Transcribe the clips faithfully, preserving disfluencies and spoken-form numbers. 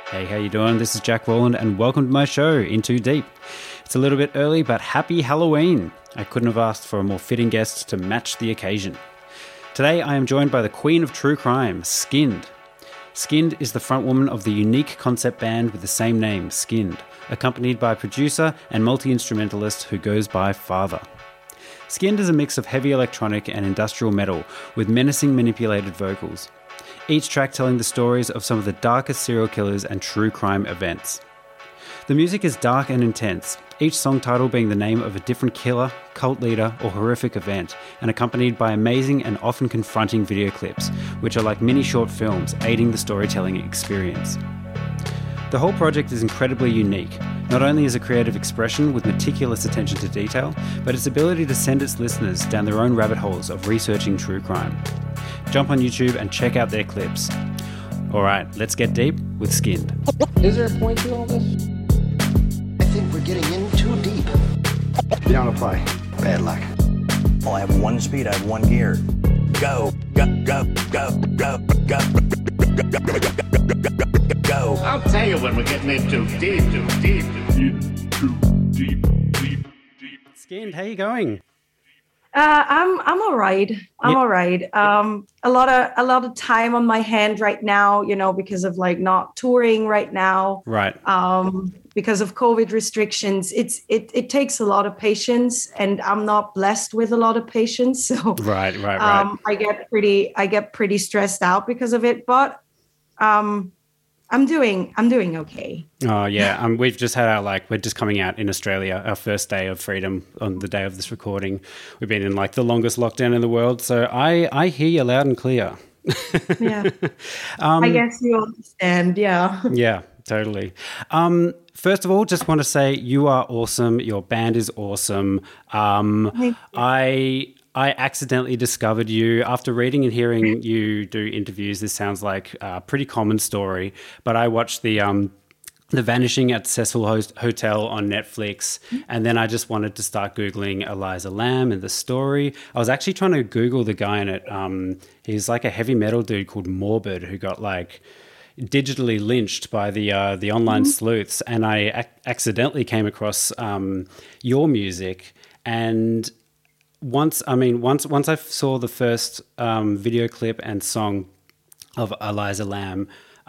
Hey, how you doing? This is Jack Rowland and welcome to my show, In Too Deep. It's a little bit early, but happy Halloween. I couldn't have asked for a more fitting guest to match the occasion. Today I am joined by the queen of true crime, Skinned. Skinned is the frontwoman of the unique concept band with the same name, Skinned, accompanied by a producer and multi-instrumentalist who goes by Father. Skinned is a mix of heavy electronic and industrial metal with menacing manipulated vocals, each track telling the stories of some of the darkest serial killers and true crime events. The music is dark and intense, each song title being the name of a different killer, cult leader, or horrific event, and accompanied by amazing and often confronting video clips, which are like mini short films aiding the storytelling experience. The whole project is incredibly unique, not only as a creative expression with meticulous attention to detail, but its ability to send its listeners down their own rabbit holes of researching true crime. Jump on YouTube and check out their clips. Alright, let's get deep with Skinned. Is there a point to all this? I think we're getting in too deep. You don't apply. Bad luck. Oh, I have one speed, I have one gear. Go, go, go, go, go, go, go, go. I'll tell you when we're getting in too deep, too deep, in too deep, deep, deep. Skinned, how you going? Uh, I'm I'm all right. I'm Yeah. all right. Um, a lot of a lot of time on my hand right now, you know, because of like not touring right now. Right. Um, because of COVID restrictions, it's it it takes a lot of patience, and I'm not blessed with a lot of patience. So Right, right, right. um, I get pretty I get pretty stressed out because of it. But um, I'm doing I'm doing okay. Oh yeah, um, we've just had our like we're just coming out in Australia, our first day of freedom on the day of this recording. We've been in like the longest lockdown in the world, so I I hear you loud and clear. Yeah, um, I guess you understand. Yeah. Yeah, totally. Um, first of all, just want to say you are awesome. Your band is awesome. Um, Thank you. I. I accidentally discovered you after reading and hearing you do interviews. This sounds like a pretty common story, but I watched the um, the Vanishing at Cecil Host- Hotel on Netflix, and then I just wanted to start Googling Eliza Lamb and the story. I was actually trying to Google the guy in it. Um, he's like a heavy metal dude called Morbid who got like digitally lynched by the uh, the online sleuths, and I ac- accidentally came across um, your music. And Once, I mean, once once I saw the first um, video clip and song of Eliza Lamb,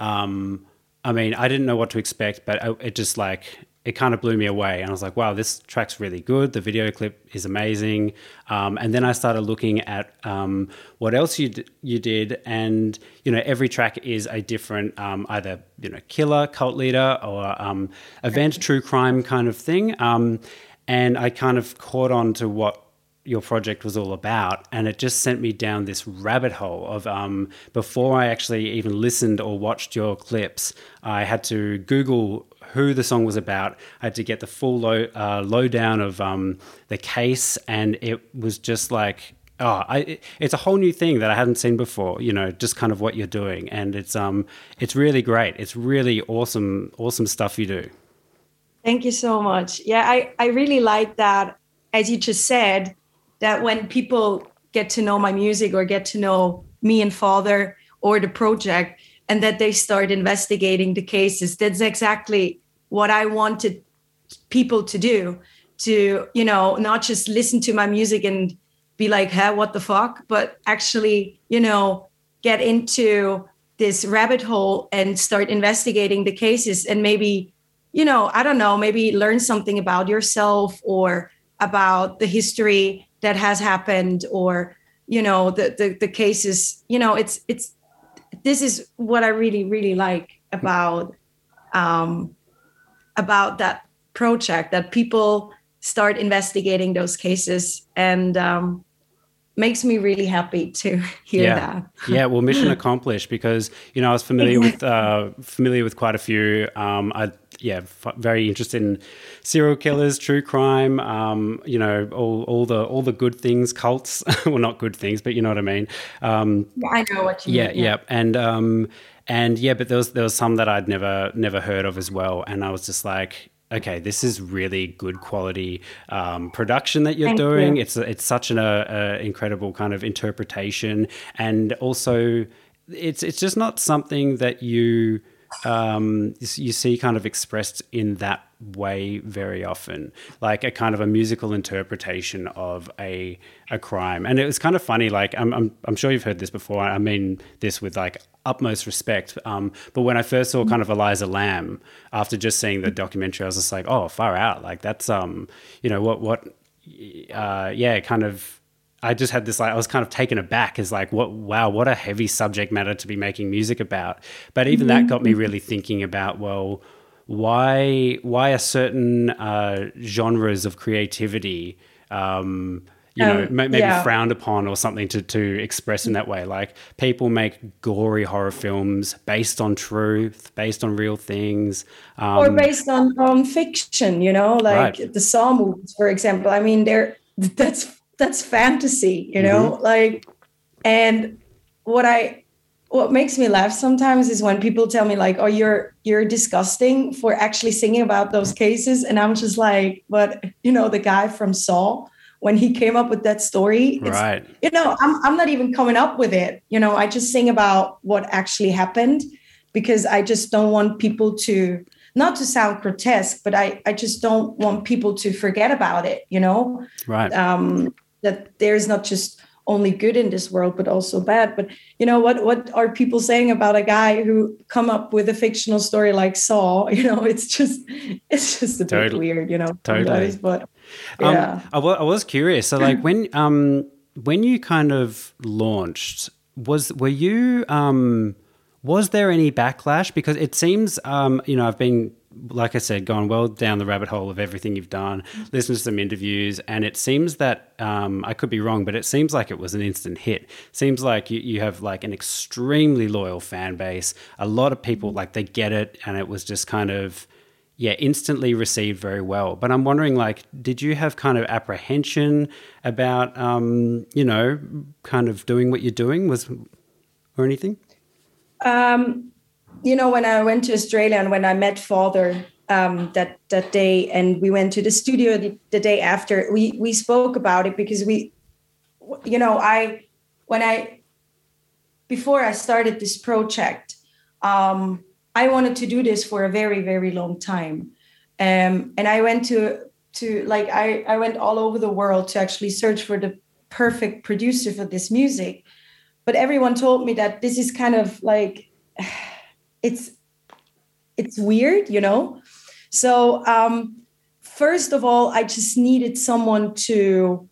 um, I mean, I didn't know what to expect, but it just like, it kind of blew me away. And I was like, wow, this track's really good. The video clip is amazing. Um, and then I started looking at um, what else you d- you did. And, you know, every track is a different um, either, you know, killer, cult leader or um, event, true crime kind of thing. Um, and I kind of caught on to what your project was all about, and it just sent me down this rabbit hole of um before I actually even listened or watched your clips, I had to Google who the song was about. I had to get the full low uh, lowdown of um the case, and it was just like, oh, I it, it's a whole new thing that I hadn't seen before, you know, just kind of what you're doing, and it's um it's really great. It's really awesome awesome stuff you do. Thank you so much. Yeah, I I really like that, as you just said, that when people get to know my music or get to know me and Father or the project, and that they start investigating the cases, that's exactly what I wanted people to do, to, you know, not just listen to my music and be like, huh, what the fuck, but actually, you know, get into this rabbit hole and start investigating the cases and maybe, you know, I don't know, maybe learn something about yourself or about the history that has happened, or, you know, the, the, the cases, you know, it's, it's, this is what I really, really like about, um, about that project, that people start investigating those cases, and, um, makes me really happy to hear yeah. that. Yeah, well, mission accomplished, because, you know, I was familiar with, uh, familiar with quite a few, um, I, yeah, f- very interested in serial killers, true crime, um, you know, all, all the all the good things, cults. Well, not good things, but you know what I mean. Um, I know what you yeah, mean. yeah, and um, and yeah, but there was there was some that I'd never never heard of as well, and I was just like, okay, this is really good quality um, production that you're Thank doing. you. It's it's such an uh, uh, incredible kind of interpretation, and also it's it's just not something that you um, you see kind of expressed in that way very often, like a kind of a musical interpretation of a a crime. And it was kind of funny, like I'm I'm, I'm sure you've heard this before. I mean this with like utmost respect. Um, but when I first saw kind of Eliza Lamb, after just seeing the documentary, I was just like, oh, far out. Like that's um, you know what what, uh, yeah, kind of. I just had this, like, I was kind of taken aback as like, what, wow, what a heavy subject matter to be making music about. But even mm-hmm. that got me really thinking about, well, why, why are certain uh, genres of creativity, um, you um, know, maybe yeah. frowned upon or something to, to express in that way? Like people make gory horror films based on truth, based on real things. Um, or based on, on fiction, you know, like right. the Saw movies, for example. I mean, they're, that's, that's fantasy, you know, mm-hmm. like, and what I, what makes me laugh sometimes is when people tell me like, oh, you're, you're disgusting for actually singing about those cases. And I'm just like, but you know, the guy from Saw, when he came up with that story, it's, right. you know, I'm, I'm not even coming up with it. You know, I just sing about what actually happened because I just don't want people to, not to sound grotesque, but I, I just don't want people to forget about it, you know? Right. Um, that there's not just only good in this world, but also bad. But you know, what, what are people saying about a guy who come up with a fictional story like Saw? You know, it's just, it's just a totally. bit weird, you know, totally. But yeah. Um, I, w- I was curious. So like when, um, when you kind of launched, was, were you, um, was there any backlash? Because it seems, um, you know, I've been, like I said, gone well down the rabbit hole of everything you've done, listened to some interviews, and it seems that, um, I could be wrong, but it seems like it was an instant hit. Seems like you, you have like an extremely loyal fan base. A lot of people, like they get it, and it was just kind of, yeah, instantly received very well. But I'm wondering, like, did you have kind of apprehension about, um, you know, kind of doing what you're doing was, or anything? Um, you know, when I went to Australia and when I met Father um, that that day, and we went to the studio the, the day after, we we spoke about it because we, you know, I when I before I started this project, um, I wanted to do this for a very very long time, um, and I went to to like I I went all over the world to actually search for the perfect producer for this music. But everyone told me that this is kind of like, it's it's weird, you know? So um, first of all, I just needed someone to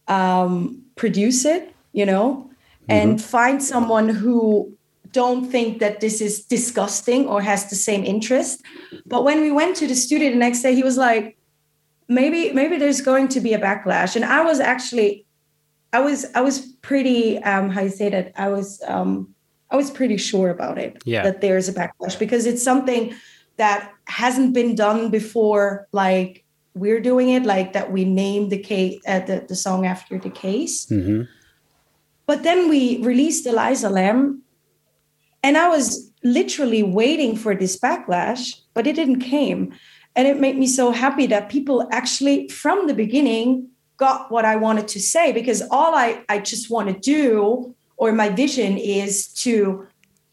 um, produce it, you know, mm-hmm. and find someone who don't think that this is disgusting or has the same interest. But when we went to the studio the next day, he was like, maybe, maybe there's going to be a backlash. And I was actually... I was I was pretty um, how you say that I was um, I was pretty sure about it yeah. that there's a backlash because it's something that hasn't been done before. Like we're doing it, like that we named the case uh, the, the song after the case. Mm-hmm. But then we released Eliza Lamb, and I was literally waiting for this backlash, but it didn't came, and it made me so happy that people actually from the beginning got what I wanted to say, because all I, I just want to do, or my vision is to,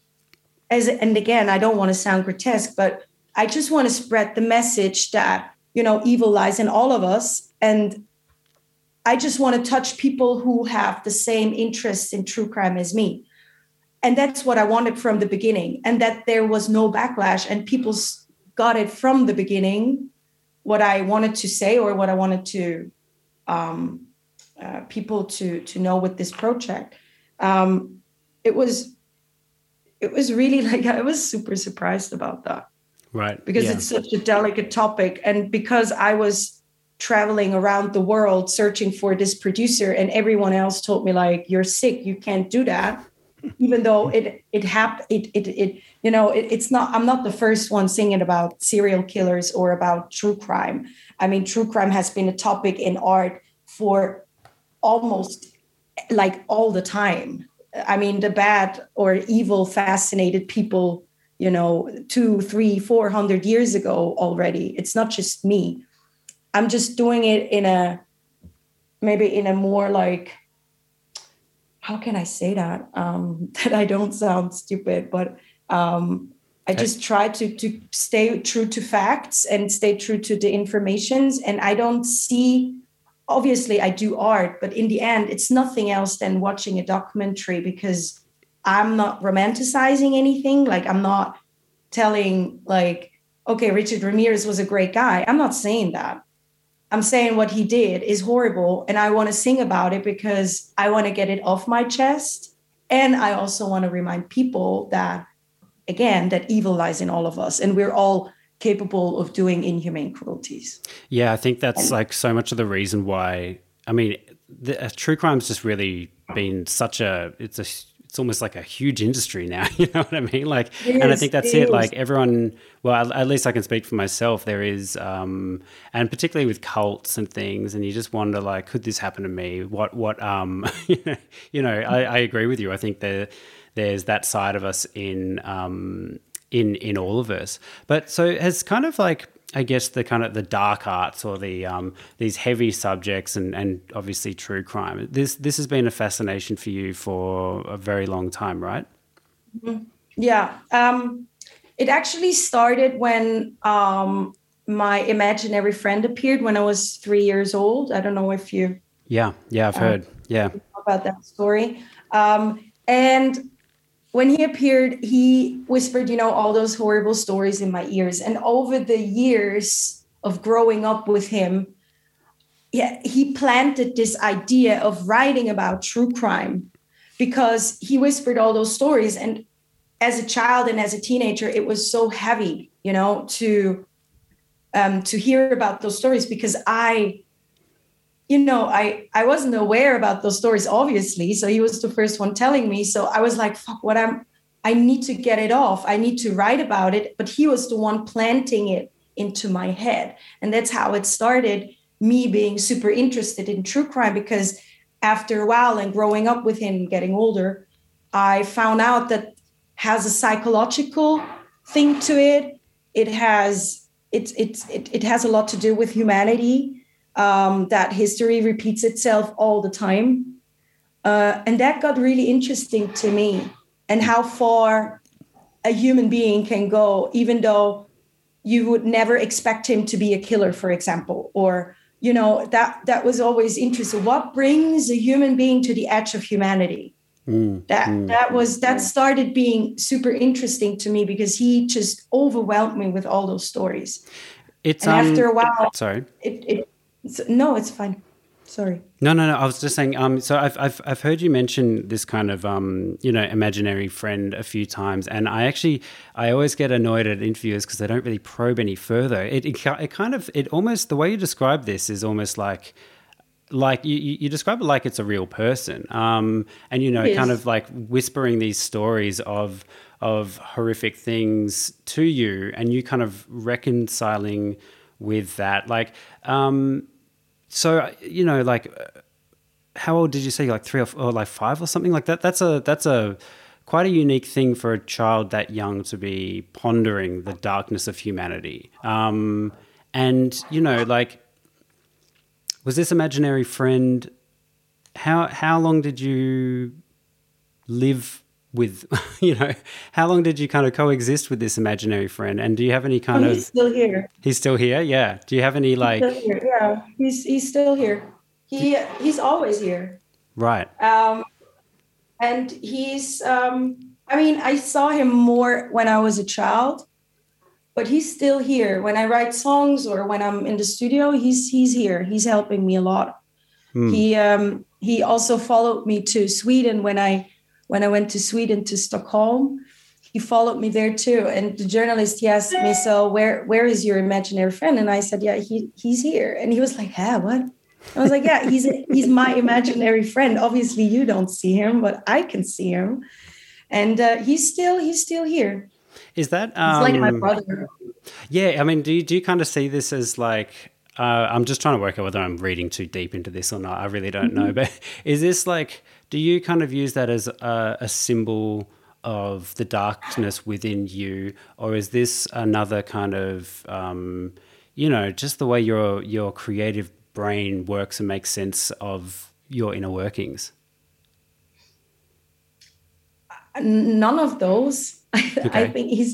as and again, I don't want to sound grotesque, but I just want to spread the message that, you know, evil lies in all of us. And I just want to touch people who have the same interests in true crime as me. And that's what I wanted from the beginning, and that there was no backlash, and people got it from the beginning, what I wanted to say or what I wanted to Um, uh, people to to know with this project. Um, it was it was really like I was super surprised about that, right? Because yeah. it's such a delicate topic, and because I was traveling around the world searching for this producer, and everyone else told me like, "You're sick, you can't do that," even though it it happened. It, it it you know it, it's not. I'm not the first one singing about serial killers or about true crime. I mean, true crime has been a topic in art for almost like all the time. I mean, the bad or evil fascinated people, you know, two, three, four hundred years ago already. It's not just me. I'm just doing it in a, maybe in a more like, how can I say that? Um, that I don't sound stupid, but um, I just try to to stay true to facts and stay true to the informations. And I don't see, obviously I do art, but in the end, it's nothing else than watching a documentary, because I'm not romanticizing anything. Like, I'm not telling like, okay, Richard Ramirez was a great guy. I'm not saying that. I'm saying what he did is horrible. And I want to sing about it because I want to get it off my chest. And I also want to remind people that, again, that evil lies in all of us, and we're all capable of doing inhumane cruelties. Yeah, I think that's And- like so much of the reason why, I mean, the, uh, true crime's just really been such a, it's a, it's almost like a huge industry now, you know what I mean? Like, It and I is, think that's it it. Like is. everyone, well, at, at least I can speak for myself. There is, um, and particularly with cults and things, and you just wonder, like, could this happen to me? What, what, um, you know, I, I agree with you. I think there, there's that side of us in, um, in, in all of us. But so has kind of like, I guess the kind of the dark arts or the um, these heavy subjects and, and obviously true crime. This this has been a fascination for you for a very long time, right? Yeah. Um, it actually started when um, my imaginary friend appeared when I was three years old. I don't know if you Yeah, yeah, I've heard. Yeah, know about that story. Um, and when he appeared, he whispered, you know, all those horrible stories in my ears. And over the years of growing up with him, yeah, he planted this idea of writing about true crime, because he whispered all those stories. And as a child and as a teenager, it was so heavy, you know, to um, to hear about those stories, because I, you know, I, I wasn't aware about those stories, obviously. So he was the first one telling me. So I was like, fuck, what I'm, I need to get it off. I need to write about it. But he was the one planting it into my head. And that's how it started, me being super interested in true crime, because after a while and growing up with him, getting older, I found out that has a psychological thing to it. It has, it's, it's, it, it has a lot to do with humanity. Um, that history repeats itself all the time. Uh, and that got really interesting to me, and how far a human being can go, even though you would never expect him to be a killer, for example, or, you know, that, that was always interesting. What brings a human being to the edge of humanity? Mm, that, mm. that was, that started being super interesting to me, because he just overwhelmed me with all those stories. It's, and um, after a while, sorry. it, it So, no, it's fine. Sorry. No, no, no. I was just saying. Um, so I've I've I've heard you mention this kind of um, you know, imaginary friend a few times, and I actually I always get annoyed at interviewers because they don't really probe any further. It, it it kind of it almost the way you describe this is almost like. Like you, you describe it like it's a real person, um, and you know, Yes. kind of like whispering these stories of of horrific things to you, and you kind of reconciling with that. Like, um, so you know, like, how old did you say? Like three or, or like five or something like that. That's a that's a quite a unique thing for a child that young to be pondering the darkness of humanity. Um, and you know, like. Was this imaginary friend, how how long did you live with, you know, how long did you kind of coexist with this imaginary friend? And do you have any kind oh, of... He's still here. He's still here? Yeah. Do you have any like... He's still here. Yeah, he's, he's still here. He He's always here. Right. Um, and he's, um, I mean, I saw him more when I was a child. But he's still here. When I write songs or when I'm in the studio, he's he's here. He's helping me a lot. Hmm. He um, he also followed me to Sweden when I when I went to Sweden to Stockholm. He followed me there too. And the journalist, he asked me, "So where where is your imaginary friend?" And I said, "Yeah, he he's here." And he was like, "Huh, what?" I was like, "Yeah, he's he's my imaginary friend. Obviously, you don't see him, but I can see him." And uh, he's still he's still here. Is that um, it's like my brother? Yeah, I mean, do you, do you kind of see this as like? Uh, I'm just trying to work out whether I'm reading too deep into this or not. I really don't mm-hmm. know. But is this like? Do you kind of use that as a, a symbol of the darkness within you, or is this another kind of, um, you know, just the way your your creative brain works and makes sense of your inner workings? None of those. Okay. I think he's just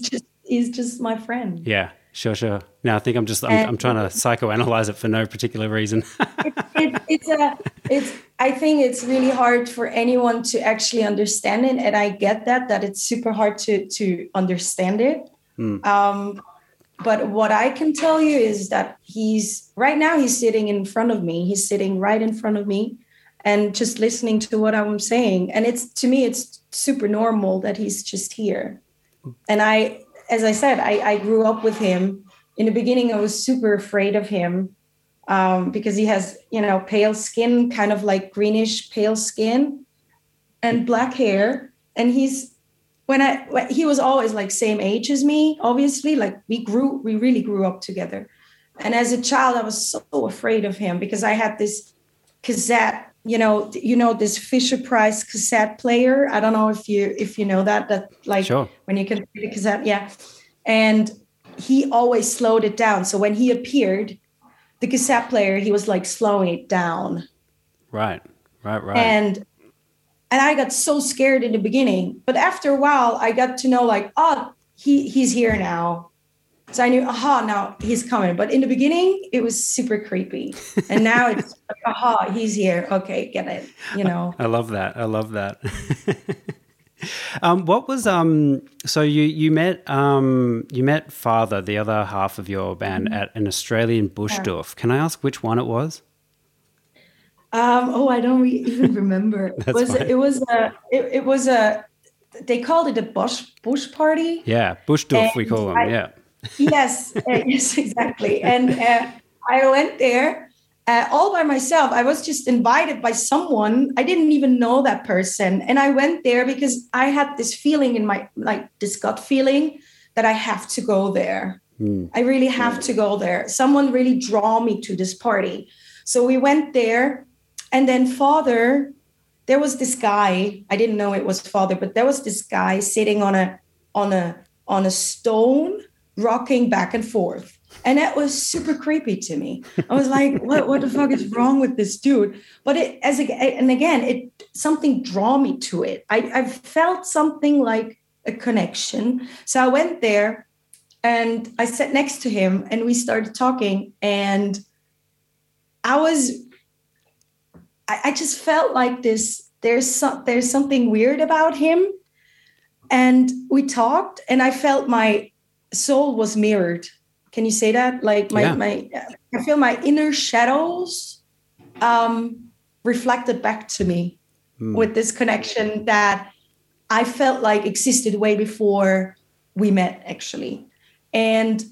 he's just my friend. Yeah, sure, sure. Now I think I'm just I'm, And- I'm trying to psychoanalyze it for no particular reason. it, it, it's a it's I think it's really hard for anyone to actually understand it, and I get that that it's super hard to to understand it. Mm. Um, but what I can tell you is that he's right now he's sitting in front of me. He's sitting right in front of me, and just listening to what I'm saying. And it's to me, it's super normal that he's just here. And I, as I said, I, I grew up with him. In the beginning, I was super afraid of him. Um, because he has, you know, pale skin, kind of like greenish pale skin and black hair. And he's, when I, when, he was always like same age as me, obviously, like we grew, we really grew up together. And as a child, I was so afraid of him because I had this cassette, you know, you know, this Fisher Price cassette player. I don't know if you, if you know that, that like Sure. when you can play the cassette. Yeah. And he always slowed it down. So when he appeared, the cassette player, he was like slowing it down. Right, right, right. And and I got so scared in the beginning. But after a while, I got to know like, oh, he he's here now. So I knew, aha, now he's coming. But in the beginning, it was super creepy. And now it's like, aha, he's here. Okay, get it. You know. I love that. I love that. Um, what was um? So you you met um you met Father, the other half of your band, Mm-hmm. at an Australian Buschdorf. Can I ask which one it was? Um, oh, I don't re- even remember. it That's was fine. it was a it, it was a they called it a bush bush party. Yeah, Buschdorf we And call them. I- yeah. Yes, uh, yes, exactly. And uh, I went there uh, all by myself. I was just invited by someone. I didn't even know that person. And I went there because I had this feeling in my, like this gut feeling that I have to go there. Mm. I really have to go there. Someone really draw me to this party. So we went there. And then Father, there was this guy, I didn't know it was Father, but there was this guy sitting on a on a on a stone, rocking back and forth. And that was super creepy to me. I was like, what, what the fuck is wrong with this dude? But it as a, and again, it something draw me to it. I, I felt something like a connection. So I went there and I sat next to him and we started talking. And I was, I, I just felt like this, there's some, there's something weird about him. And we talked and I felt my soul was mirrored. Can you say that? Like my, Yeah. my, I feel my inner shadows um, reflected back to me Mm. with this connection that I felt like existed way before we met, actually. And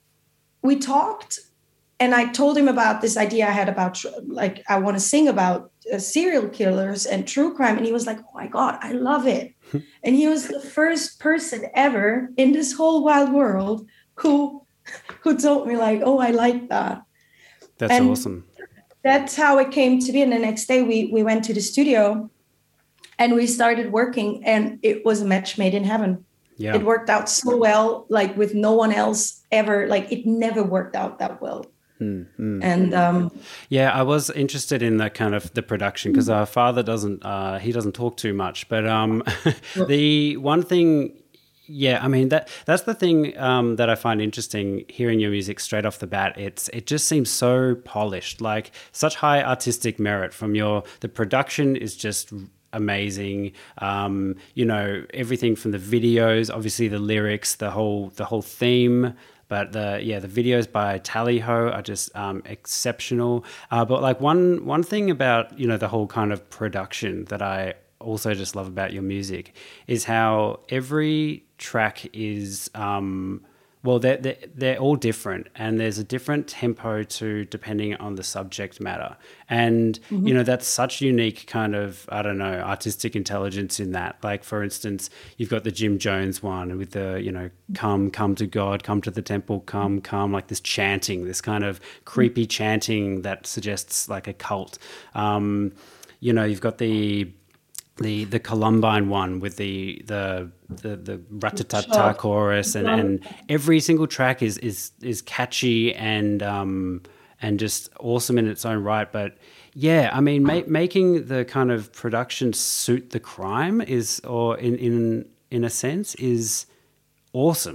we talked, and I told him about this idea I had about, like, I want to sing about uh, serial killers and true crime. And he was like, oh my God, I love it. And he was the first person ever in this whole wild world who who told me like, oh, I like that. That's And awesome. That's how it came to be. And the next day we we went to the studio and we started working, and it was a match made in heaven. Yeah. It worked out so well, like with no one else ever, like it never worked out that well. Mm, mm. And um, Yeah, I was interested in the kind of the production because our father doesn't uh, he doesn't talk too much, but um, the one thing, yeah, I mean that that's the thing um, that I find interesting hearing your music straight off the bat. It's it just seems so polished, like such high artistic merit from your the production is just amazing. Um, you know, everything from the videos, obviously the lyrics, the whole the whole theme. But the yeah the videos by Tally Ho are just um, exceptional. Uh, but like one one thing about you know the whole kind of production that I also just love about your music is how every track is um, well they're, they're they're all different, and there's a different tempo to depending on the subject matter. And you know that's such unique kind of I don't know artistic intelligence in that. Like for instance, you've got the Jim Jones one with the you know come come to God, come to the temple, come come like this chanting, this kind of creepy chanting that suggests like a cult. Um, you know you've got the the the Columbine one with the the the, the rat-ta-ta-ta chorus, and, and every single track is is is catchy and um and just awesome in its own right. But yeah, I mean, ma- making the kind of production suit the crime is, or in in in a sense, is awesome.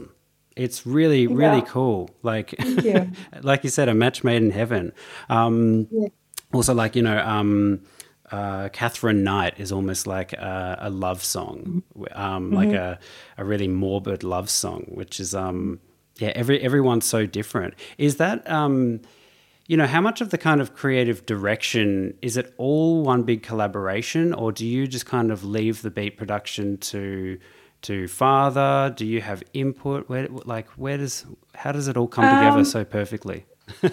It's really, really Yeah. cool. Like, Thank you. like you said, a match made in heaven. Um, Yeah. Also, like, you know, um, uh, Catherine Knight is almost like a, a love song, um, like a, a really morbid love song, which is, um, yeah, every everyone's so different. Is that, um, you know, how much of the kind of creative direction, is it all one big collaboration, or do you just kind of leave the beat production to to father? Do you have input? Where, like, where does, how does it all come together Um, so perfectly?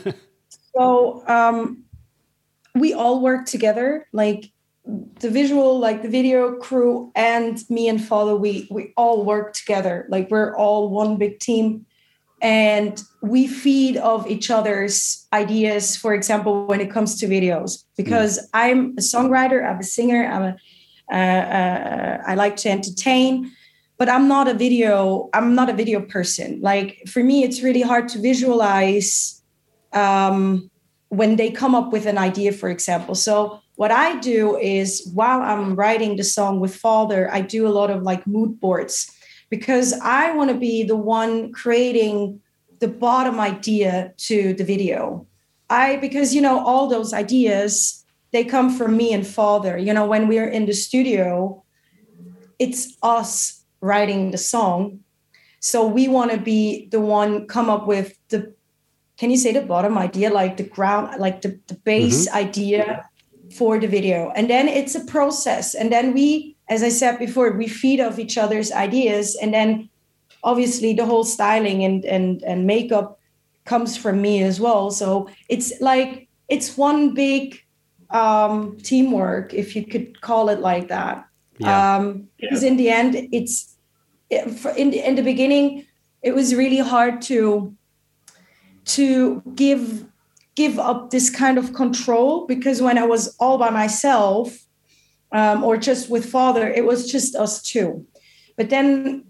So um, we all work together, like the visual, like the video crew, and me and Father. We we all work together. Like we're all one big team, and we feed off each other's ideas. For example, when it comes to videos, because mm. I'm a songwriter, I'm a singer, I'm a uh, uh, I like to entertain. But I'm not a video, I'm not a video person. Like for me, it's really hard to visualize um, when they come up with an idea, for example. So what I do is while I'm writing the song with Father, I do a lot of like mood boards because I want to be the one creating the bottom idea to the video. I, because, you know, all those ideas, they come from me and Father. You know, when we're in the studio, it's us writing the song. So we want to be the one come up with the, can you say the bottom idea, like the ground, like the, the base mm-hmm. idea for the video. And then it's a process. And then we, as I said before, we feed off each other's ideas. And then obviously the whole styling and, and, and makeup comes from me as well. So it's like, it's one big um, teamwork, if you could call it like that. Yeah. Um, because in the end, it's in the, in the beginning, it was really hard to to give give up this kind of control, because when I was all by myself um, or just with Father, it was just us two. But then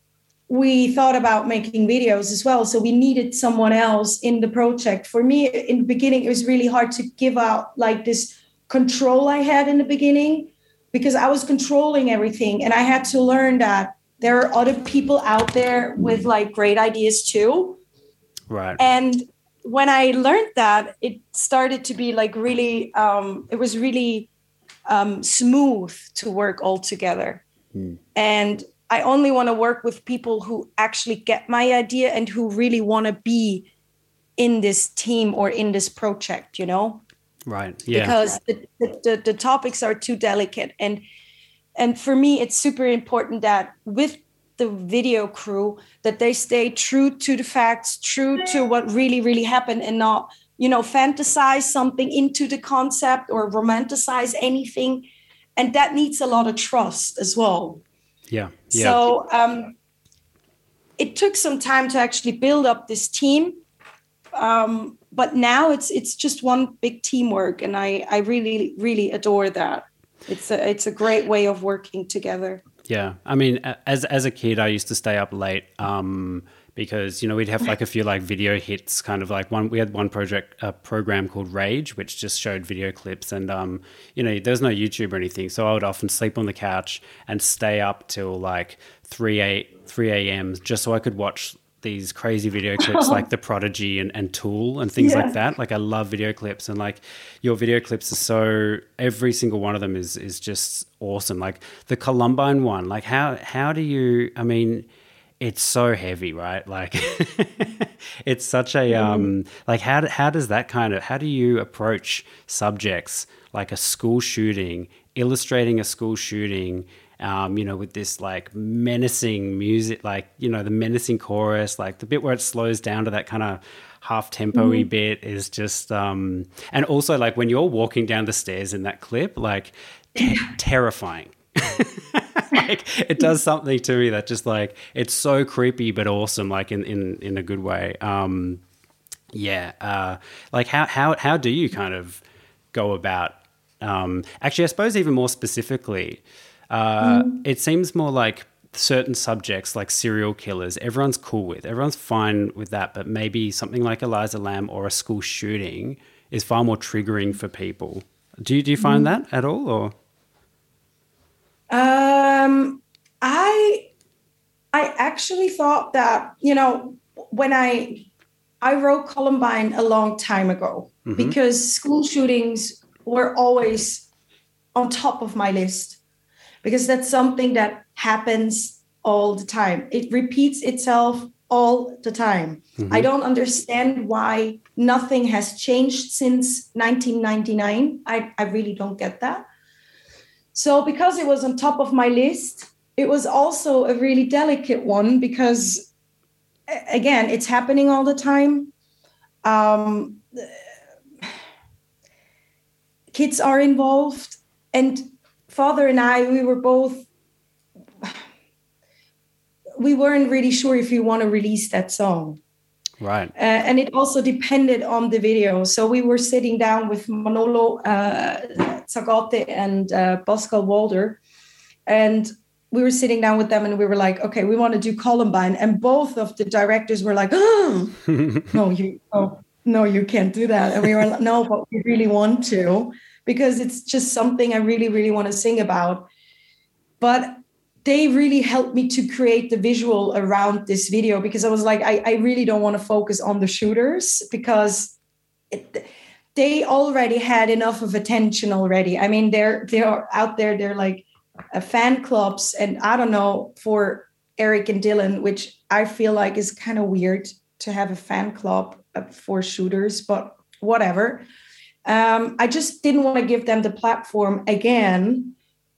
we thought about making videos as well, so we needed someone else in the project. For me, in the beginning, it was really hard to give out like this control I had in the beginning, because I was controlling everything. And I had to learn that there are other people out there with like great ideas too. Right. And when I learned that, it started to be like really, um, it was really um, smooth to work all together. Hmm. And I only want to work with people who actually get my idea and who really want to be in this team or in this project, you know? Right. Yeah. Because the, the, the topics are too delicate. And and for me, it's super important that with the video crew, that they stay true to the facts, true to what really, really happened, and not, you know, fantasize something into the concept or romanticize anything. And that needs a lot of trust as well. Yeah. yeah. So um, it took some time to actually build up this team. Um, but now it's it's just one big teamwork, and I, I really, really adore that. It's a it's a great way of working together. Yeah, I mean, as as a kid, I used to stay up late um, because you know we'd have like a few like video hits, kind of like one. We had one project, a program called Rage, which just showed video clips, and um, you know there's no YouTube or anything, so I would often sleep on the couch and stay up till like three a.m. just so I could watch these crazy video clips like The Prodigy and, and Tool and things yeah. like that. Like I love video clips, and like your video clips are so, every single one of them is is just awesome. Like the Columbine one, like how how do you, I mean, it's so heavy, right? Like it's such a, um, like how, how does that kind of, how do you approach subjects like a school shooting, illustrating a school shooting, Um, you know, with this like menacing music, like, you know, the menacing chorus, like the bit where it slows down to that kind of half tempo-y mm-hmm. bit is just, um, and also like when you're walking down the stairs in that clip, like te- terrifying. Like it does something to me that just like, it's so creepy, but awesome, like in, in, in a good way. Um, yeah. Uh, like how, how, how do you kind of go about, um, actually, I suppose even more specifically, Uh, mm. it seems more like certain subjects like serial killers, everyone's cool with, everyone's fine with that, but maybe something like Elisa Lam or a school shooting is far more triggering for people. Do you, do you find mm. that at all? Or um, I I actually thought that, you know, when I I wrote Columbine a long time ago, mm-hmm. because school shootings were always on top of my list, because that's something that happens all the time. It repeats itself all the time. Mm-hmm. I don't understand why nothing has changed since nineteen ninety-nine. I, I really don't get that. So because it was on top of my list, it was also a really delicate one because, again, it's happening all the time. Um, kids are involved. And Father and I, we were both, we weren't really sure if we want to release that song. Right. Uh, and it also depended on the video. So we were sitting down with Manolo uh, Zagote and uh, Pascal Walder. And we were sitting down with them and we were like, okay, we want to do Columbine. And both of the directors were like, oh, no, you, oh, no, you can't do that. And we were like, no, but we really want to, because it's just something I really, really want to sing about. But they really helped me to create the visual around this video, because I was like, I, I really don't want to focus on the shooters, because it, they already had enough of attention already. I mean, they're they're out there, they're like uh, fan clubs, and I don't know, for Eric and Dylan, which I feel like is kind of weird to have a fan club for shooters, but whatever. Um, I just didn't want to give them the platform again.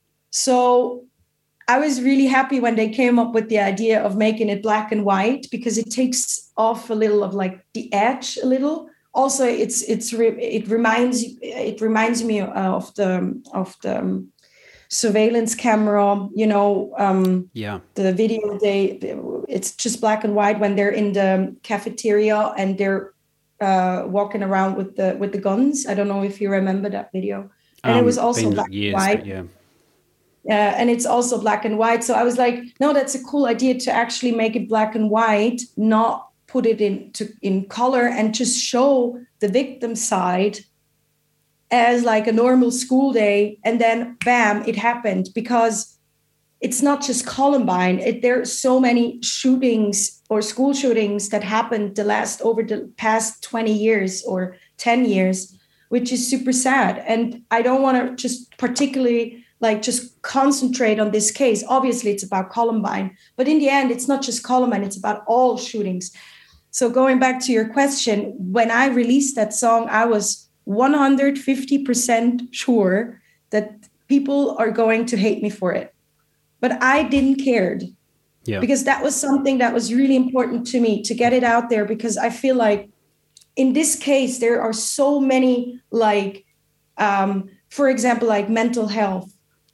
So I was really happy when they came up with the idea of making it black and white, because it takes off a little of like the edge a little. Also, it's it's it reminds it reminds me of the of the um, surveillance camera. You know, um, yeah. The video they it's just black and white when they're in the cafeteria and they're uh, walking around with the with the guns. I don't know if you remember that video, and um, it was also black years, and white. Yeah. Uh, and it's also black and white. So I was like, no, that's a cool idea to actually make it black and white, not put it in, to, in color, and just show the victim side as like a normal school day. And then, bam, it happened, because it's not just Columbine. It, there are so many shootings or school shootings that happened the last over the past twenty years or ten years, which is super sad. And I don't want to just particularly like just concentrate on this case. Obviously, it's about Columbine, but in the end, it's not just Columbine, it's about all shootings. So going back to your question, when I released that song, I was one hundred fifty percent sure that people are going to hate me for it. But I didn't care, yeah. because that was something that was really important to me to get it out there, because I feel like in this case, there are so many, like, um, for example, like mental health.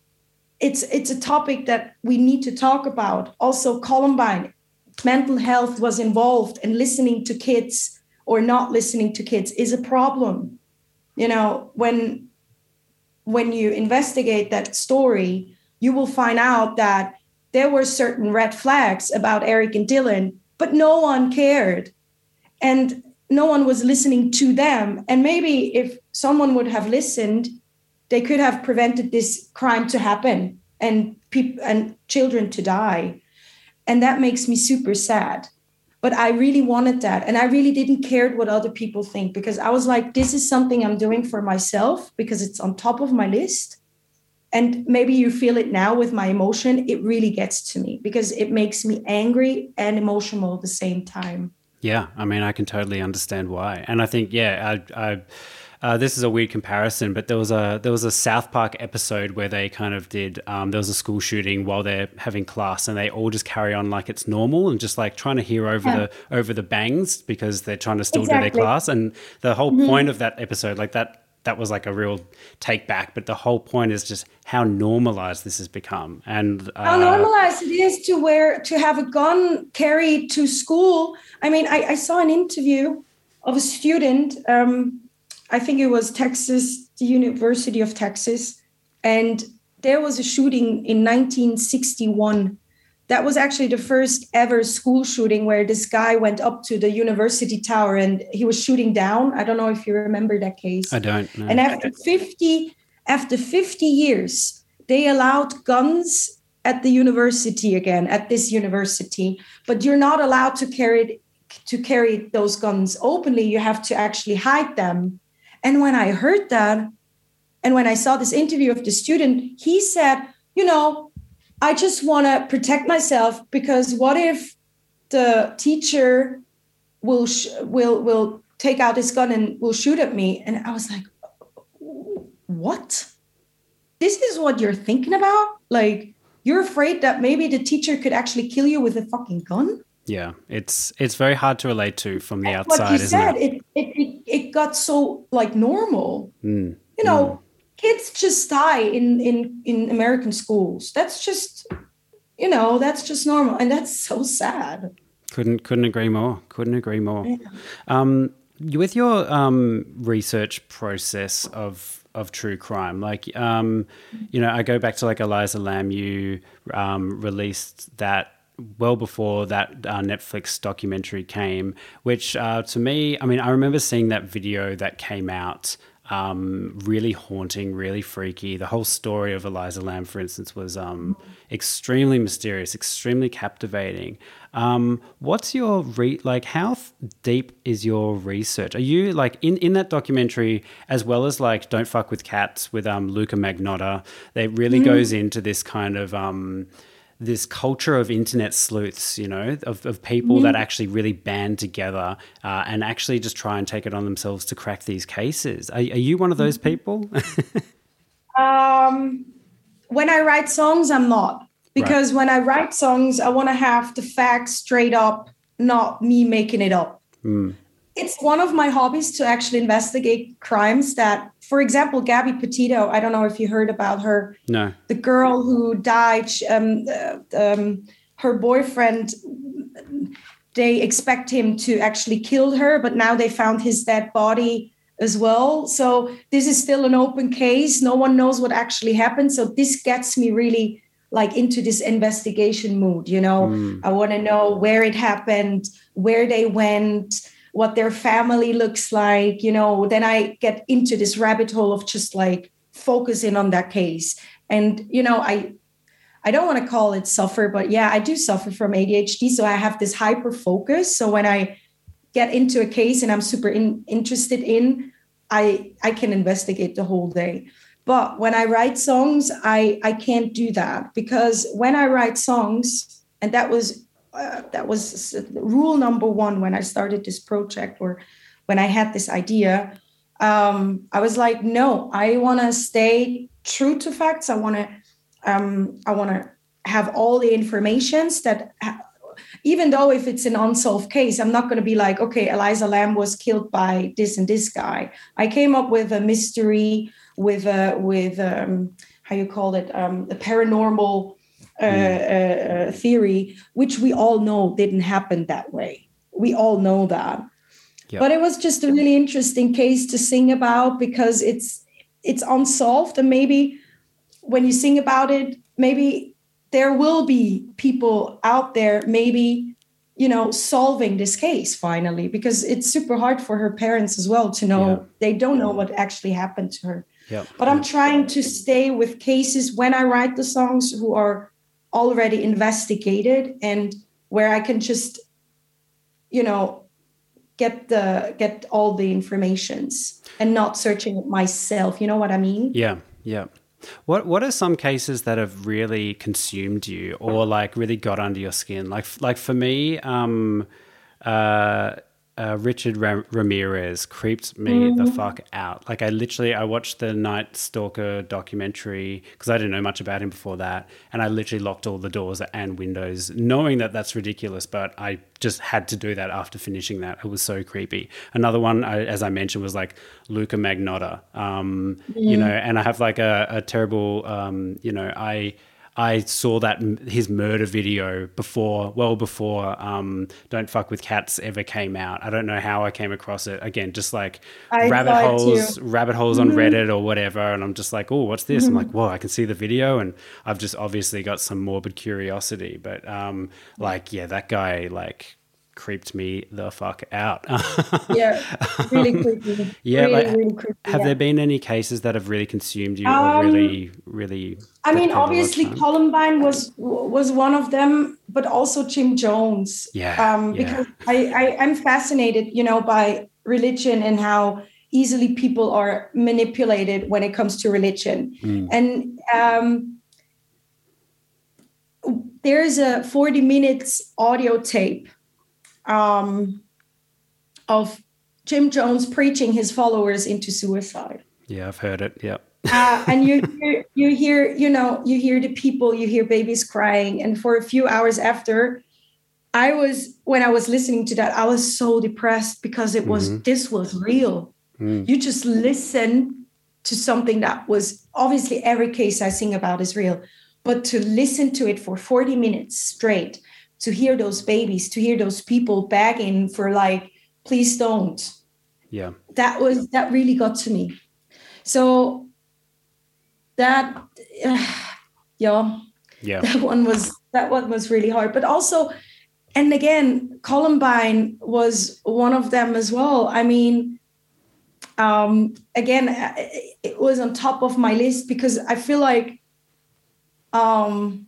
It's it's a topic that we need to talk about. Also, Columbine, mental health was involved, and listening to kids or not listening to kids is a problem. You know, when when you investigate that story, you will find out that there were certain red flags about Eric and Dylan, but no one cared. And no one was listening to them. And maybe if someone would have listened, they could have prevented this crime to happen and people and children to die. And that makes me super sad. But I really wanted that. And I really didn't care what other people think, because I was like, this is something I'm doing for myself because it's on top of my list. And maybe you feel it now with my emotion. It really gets to me because it makes me angry and emotional at the same time. Yeah, I mean, I can totally understand why. And I think, yeah, I, I Uh, this is a weird comparison, but there was a there was a South Park episode where they kind of did. Um, there was a school shooting while they're having class, and they all just carry on like it's normal and just like trying to hear over yeah. the over the bangs because they're trying to still exactly. do their class. And the whole mm-hmm. point of that episode, like that, that was like a real take back. But the whole point is just how normalized this has become, and uh, how normalized it is to wear to have a gun carried to school. I mean, I, I saw an interview of a student. Um, I think it was Texas, the University of Texas. And there was a shooting in nineteen sixty-one. That was actually the first ever school shooting where this guy went up to the university tower and he was shooting down. I don't know if you remember that case. I don't know. And after fifty, after fifty years, they allowed guns at the university again, at this university, but you're not allowed to carry to carry those guns openly. You have to actually hide them. And when I heard that, and when I saw this interview of the student, he said, you know, I just want to protect myself, because what if the teacher will sh- will will take out his gun and will shoot at me? And I was like, what? This is what you're thinking about? Like, you're afraid that maybe the teacher could actually kill you with a fucking gun? Yeah, it's it's very hard to relate to from the That's outside, what you isn't said. it? It, it, it, it got so, like, normal. Mm. You know, Mm. kids just die in, in, in American schools. That's just, you know, that's just normal. And that's so sad. Couldn't couldn't agree more. Couldn't agree more. Yeah. Um, with your um, research process of of true crime, like um, you know, I go back to like Elisa Lam. You um, released that well before that uh, Netflix documentary came, which uh, to me, I mean, I remember seeing that video that came out. Um, really haunting, really freaky. The whole story of Elisa Lam, for instance, was um, extremely mysterious, extremely captivating. Um, what's your re- like? How th- deep is your research? Are you like in, in that documentary, as well as like Don't Fuck with Cats with um, Luca Magnotta? It really mm-hmm. goes into this kind of um, this culture of internet sleuths, you know, of, of people mm-hmm. that actually really band together uh, and actually just try and take it on themselves to crack these cases. Are, are you one of those people? um, when I write songs, I'm not. Because right. when I write songs, I want to have the facts straight up, not me making it up. Mm. It's one of my hobbies to actually investigate crimes that, for example, Gabby Petito, I don't know if you heard about her. No. The girl who died, um, uh, um, her boyfriend, they expect him to actually kill her, but now they found his dead body as well. So this is still an open case. No one knows what actually happened. So this gets me really like into this investigation mood, you know. Mm. I want to know where it happened, where they went, what their family looks like, you know. Then I get into this rabbit hole of just like focusing on that case. And, you know, I I don't want to call it suffer, but yeah, I do suffer from A D H D. So I have this hyper focus. So when I get into a case and I'm super in, interested in, I I can investigate the whole day. But when I write songs, I, I can't do that, because when I write songs, and that was uh, that was rule number one when I started this project, or when I had this idea, um, I was like, no, I want to stay true to facts. I want to um, I want to have all the informations that, ha- even though if it's an unsolved case, I'm not going to be like, okay, Elisa Lam was killed by this and this guy. I came up with a mystery with a with um, how you call it um, a paranormal uh, uh, theory, which we all know didn't happen that way. We all know that, yep. But it was just a really interesting case to sing about, because it's it's unsolved, and maybe when you sing about it, maybe there will be people out there, maybe, you know, solving this case finally, because it's super hard for her parents as well to know. Yeah. They don't know what actually happened to her. Yep. But I'm trying to stay with cases when I write the songs who are already investigated, and where I can just, you know, get the get all the informations and not searching it myself. You know what I mean? Yeah, yeah. What What are some cases that have really consumed you, or like really got under your skin? Like like for me, um, uh. Uh, Richard Ram- Ramirez creeped me mm-hmm. the fuck out. Like I literally, I watched the Night Stalker documentary because I didn't know much about him before that, and I literally locked all the doors and windows, knowing that that's ridiculous, but I just had to do that after finishing that. It was so creepy. Another one, I, as I mentioned, was like Luca Magnotta, um, mm-hmm. you know, and I have like a, a terrible, um, you know, I... I saw that his murder video before, well before um, Don't Fuck with Cats ever came out. I don't know how I came across it. Again, just like I rabbit holes, rabbit holes mm-hmm. on Reddit or whatever. And I'm just like, oh, what's this? Mm-hmm. I'm like, whoa, I can see the video. And I've just obviously got some morbid curiosity. But um, like, yeah, that guy like creeped me the fuck out. Yeah, really creepy. Yeah, really, like, really creepy. have yeah. there been any cases that have really consumed you Um, or really, really? I mean, that have obviously, a lot of time? Columbine was was one of them, but also Jim Jones. Yeah, Um, yeah. because I, I I'm fascinated, you know, by religion and how easily people are manipulated when it comes to religion. Mm. And um, there's a forty minutes audio tape um, of Jim Jones preaching his followers into suicide. Yeah, I've heard it. Yeah. uh, and you hear, you hear, you know, you hear the people, you hear babies crying. And for a few hours after, I was, when I was listening to that, I was so depressed because it was, Mhm. this was real. Mm. You just listen to something that was, obviously every case I sing about is real, but to listen to it for forty minutes straight, to hear those babies, to hear those people begging for like, please don't. Yeah. That was, that really got to me. So that, uh, yeah, Yeah. that one was, that one was really hard. But also, and again, Columbine was one of them as well. I mean, um, again, it was on top of my list because I feel like um,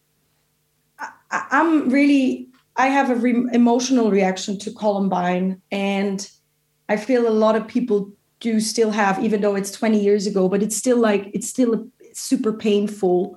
I, I'm really, I have a re- emotional reaction to Columbine, and I feel a lot of people do still have, even though it's twenty years ago, but it's still like, it's still super painful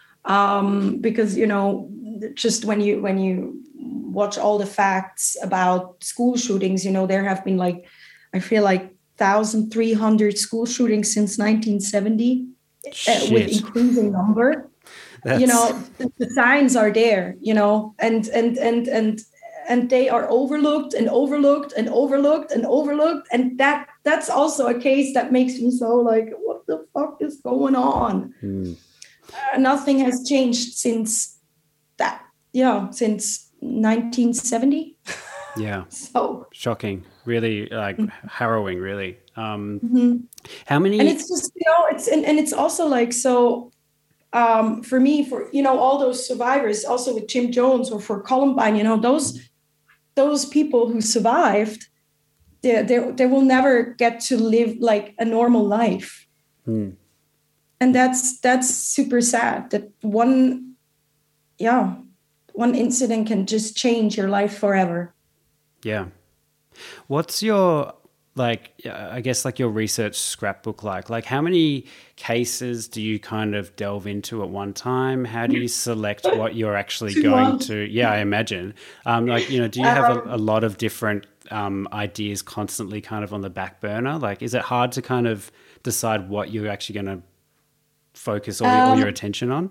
um, because, you know, just when you, when you watch all the facts about school shootings, you know, there have been like, I feel like one thousand three hundred school shootings since nineteen seventy uh, with increasing number. That's... You know, the, the signs are there, you know, and, and, and, and, and they are overlooked and overlooked and overlooked and overlooked. And that that's also a case that makes me so like, what the fuck is going on? Mm. Uh, nothing has changed since that. Yeah, since nineteen seventy. Yeah. So shocking. Really like mm-hmm. harrowing, really. Um, mm-hmm. How many? And it's just, you know, it's, and, and it's also like, so um, for me, for, you know, all those survivors, also with Jim Jones or for Columbine, you know, those, those people who survived, they, they, they will never get to live like a normal life. Mm. And that's, that's super sad that one, yeah, one incident can just change your life forever. Yeah. What's your, like, I guess like your research scrapbook like? Like how many cases do you kind of delve into at one time? How do you select what you're actually going much. to? Yeah, I imagine. Um, like, you know, do you have a, a lot of different um, ideas constantly kind of on the back burner? Like, is it hard to kind of decide what you're actually going to focus all, um, all your attention on?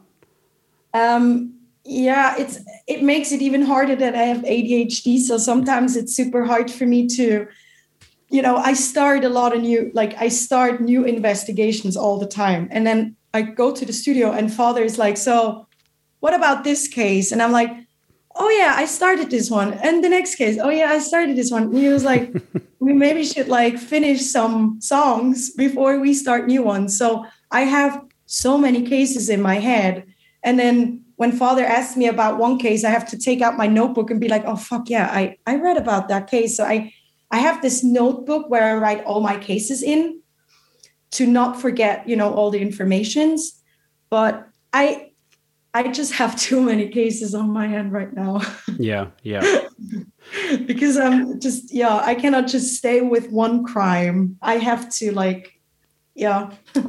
Um. Yeah, it's it makes it even harder that I have A D H D. So sometimes it's super hard for me to, you know, I start a lot of new, like I start new investigations all the time. And then I go to the studio and Father is like, so what about this case? And I'm like, oh yeah, I started this one. And the next case, oh yeah, I started this one. And he was like, we maybe should like finish some songs before we start new ones. So I have so many cases in my head. And then when Father asked me about one case, I have to take out my notebook and be like, oh, fuck yeah, I, I read about that case. So I, I have this notebook where I write all my cases in to not forget, you know, all the informations. But I I just have too many cases on my hand right now. Yeah, yeah. Because I'm just, yeah, I cannot just stay with one crime. I have to like, yeah.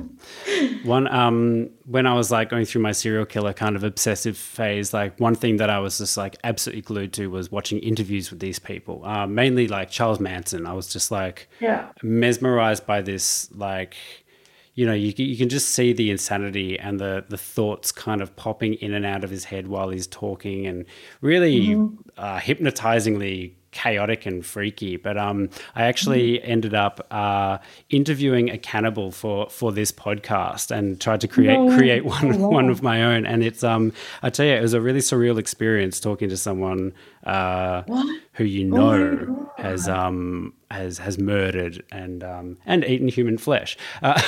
One, um, when I was like going through my serial killer kind of obsessive phase, like one thing that I was just like absolutely glued to was watching interviews with these people, uh, mainly like Charles Manson. I was just like yeah. mesmerized by this, like, you know, you you can just see the insanity and the the thoughts kind of popping in and out of his head while he's talking, and really mm-hmm. uh, hypnotizingly chaotic and freaky. But um, I actually ended up uh, interviewing a cannibal for for this podcast and tried to create no. create one oh, wow. one of my own. And it's um, I tell you, it was a really surreal experience talking to someone uh, who you know oh has um has has murdered and um and eaten human flesh. Uh,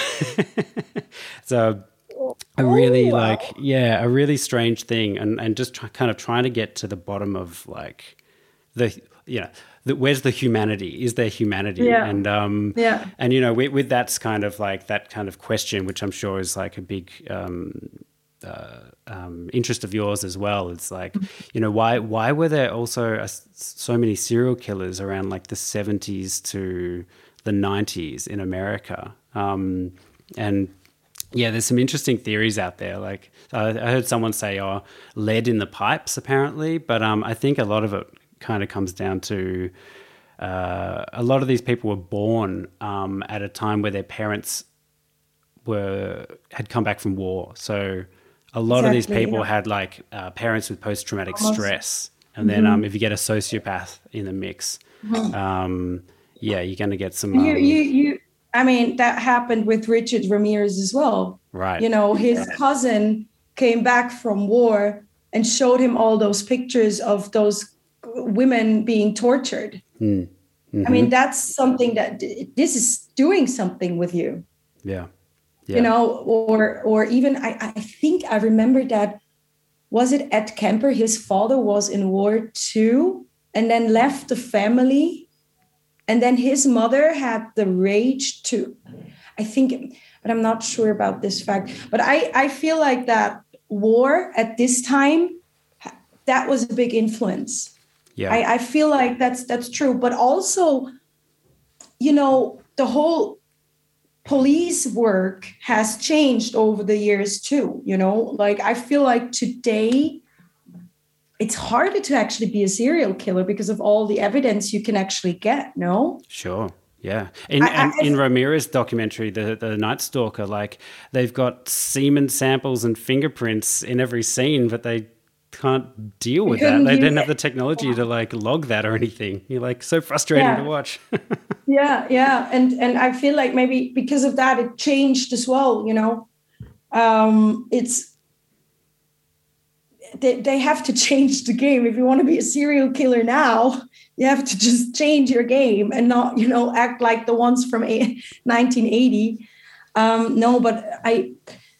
so. A really oh, wow. like yeah, a really strange thing, and and just try, kind of trying to get to the bottom of like the you know the, where's the humanity? Is there humanity? Yeah. And um, Yeah. and you know with, with that's kind of like that kind of question, which I'm sure is like a big um, uh, um, interest of yours as well. It's like, you know, why why were there also a, so many serial killers around like the seventies to the nineties in America? Um, and yeah, there's some interesting theories out there. Like uh, I heard someone say, "Oh, lead in the pipes," apparently, but um, I think a lot of it kind of comes down to uh, a lot of these people were born um, at a time where their parents were had come back from war, so a lot Exactly, of these people yeah. had like uh, parents with post-traumatic Almost. stress, and then um, if you get a sociopath in the mix, um, yeah, you're going to get some. Um, You, you, you. I mean, that happened with Richard Ramirez as well. Right. You know, his cousin came back from war and showed him all those pictures of those women being tortured. Mm. Mm-hmm. I mean, that's something that this is doing something with you. Yeah. Yeah. You know, or or even I, I think I remember that, was it Ed Kemper? His father was in war too, and then left the family. And then his mother had the rage to, I think, but I'm not sure about this fact. But I, I feel like that war at this time, that was a big influence. Yeah. I, I feel like that's that's true. But also, you know, the whole police work has changed over the years too. You know, like I feel like today it's harder to actually be a serial killer because of all the evidence you can actually get. No? Sure. Yeah. In, I- I- in Ramirez documentary, the, the Night Stalker, like they've got semen samples and fingerprints in every scene, but they can't deal with that. couldn't They use didn't have it. the technology to like log that or anything. You're like so frustrating Yeah. to watch. Yeah, yeah. And and I feel like maybe because of that, it changed as well, you know. Um, it's they, they have to change the game. If you want to be a serial killer now, you have to just change your game and not, you know, act like the ones from nineteen eighty. Um, no, but I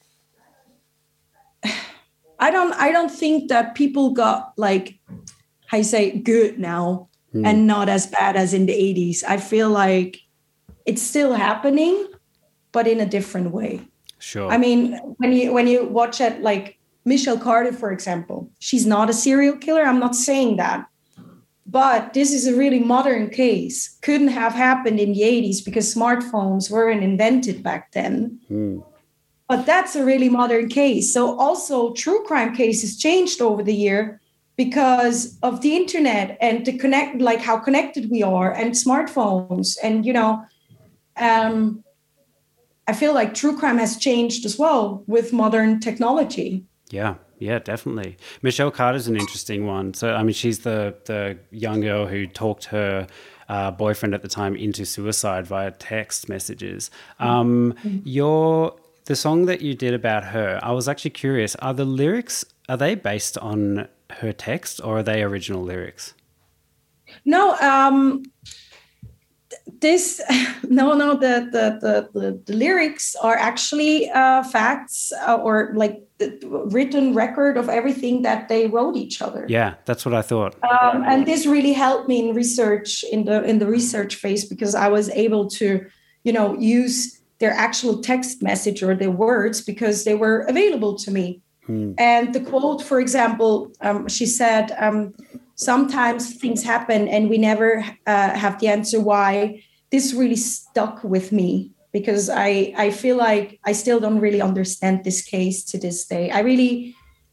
I don't I don't think that people got like I say good now Hmm. and not as bad as in the eighties. I feel like it's still happening, but in a different way. Sure. I mean, when you when you watch it, like Michelle Carter, for example, she's not a serial killer. I'm not saying that. But this is a really modern case. Couldn't have happened in the eighties because smartphones weren't invented back then. Hmm. But that's a really modern case. So also true crime cases changed over the year because of the internet and the connect, like how connected we are and smartphones. And, you know, um, I feel like true crime has changed as well with modern technology. Yeah, yeah, definitely. Michelle Carter's an interesting one. So, I mean, she's the the young girl who talked her uh, boyfriend at the time into suicide via text messages. Um, your the song that you did about her, I was actually curious. Are the lyrics are they based on her text or are they original lyrics? No, um, this no, no. The the the the, the lyrics are actually uh, facts uh, or like the written record of everything that they wrote each other. Yeah, that's what I thought. Um, and this really helped me in research in the in the research phase because I was able to, you know, use their actual text message or their words because they were available to me. Hmm. And the quote, for example, um, she said, um, "Sometimes things happen and we never uh, have the answer why." This really stuck with me because I I feel like I still don't really understand this case to this day. I really.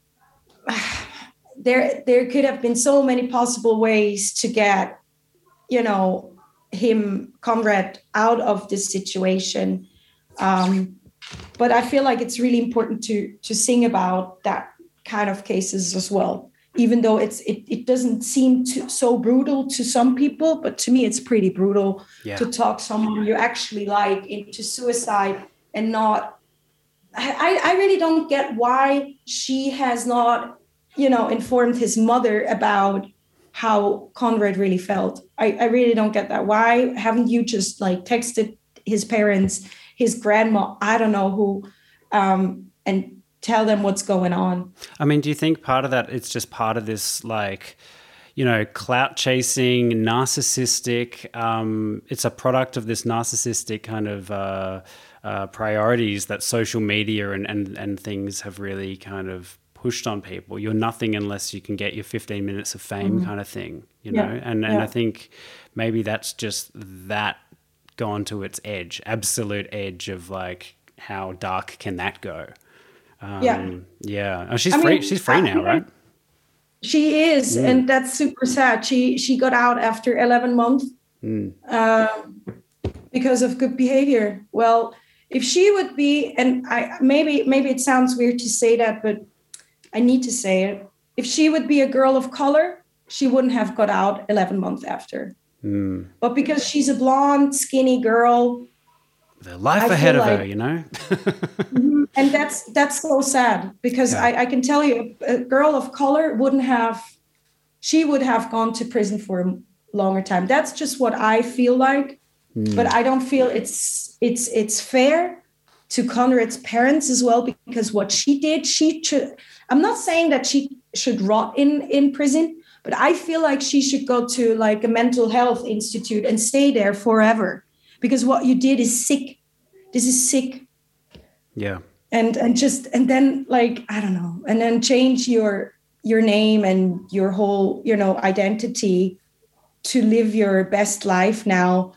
There, there could have been so many possible ways to get, you know, him, Conrad, out of this situation. Um, but I feel like it's really important to to sing about that kind of cases as well, even though it's it, it doesn't seem to, so brutal to some people, but to me it's pretty brutal Yeah. to talk someone you actually like into suicide and not. I, I really don't get why she has not, you know, informed his mother about how Conrad really felt. I, I really don't get that. Why haven't you just like texted his parents, his grandma, I don't know who, um, and tell them what's going on? I mean, do you think part of that it's just part of this like, you know, clout chasing, narcissistic. Um, it's a product of this narcissistic kind of uh, uh, priorities that social media and, and, and things have really kind of pushed on people. You're nothing unless you can get your fifteen minutes of fame mm. kind of thing, you know? Yeah. And, and yeah. I think maybe that's just that gone to its edge, absolute edge of like, how dark can that go? Um, yeah. Yeah. Oh, she's I free. mean, she's free I, now, right? She is. Mm. And that's super sad. She, she got out after eleven months mm. um, because of good behavior. Well, if she would be, and I, maybe, maybe it sounds weird to say that, but I need to say it. If she would be a girl of color, she wouldn't have got out eleven months after. Mm. But because she's a blonde, skinny girl, the life I ahead of like, her, you know. And that's that's so sad because yeah. I, I can tell you, a girl of color wouldn't have, she would have gone to prison for a longer time. That's just what I feel like. Mm. But I don't feel it's it's it's fair to Conrad's parents as well, because what she did, she should. I'm not saying that she should rot in, in prison, but I feel like she should go to like a mental health institute and stay there forever, because what you did is sick. This is sick. Yeah. And and just and then like I don't know, and then change your your name and your whole, you know, identity to live your best life now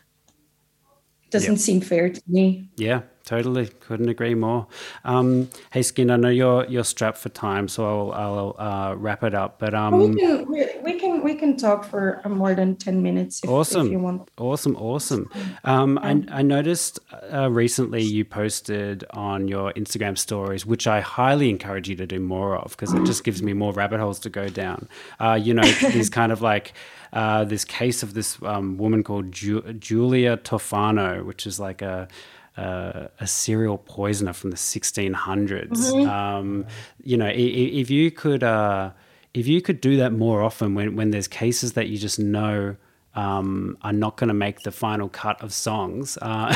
doesn't yep. seem fair to me. Yeah. Totally, couldn't agree more. Um, hey, Skin, I know you're you're strapped for time, so I'll, I'll uh, wrap it up. But um, we can we can we can talk for more than ten minutes. If, awesome, if you want. Awesome, awesome. Um, I, I noticed uh, recently you posted on your Instagram stories, which I highly encourage you to do more of, because it just gives me more rabbit holes to go down. Uh, you know, these kind of like. Uh, this case of this um, woman called Ju- Giulia Tofano, which is like a uh, a serial poisoner from the sixteen hundreds. Mm-hmm. Um, you know, if, if you could, uh, if you could do that more often, when when there's cases that you just know um, are not going to make the final cut of songs, uh,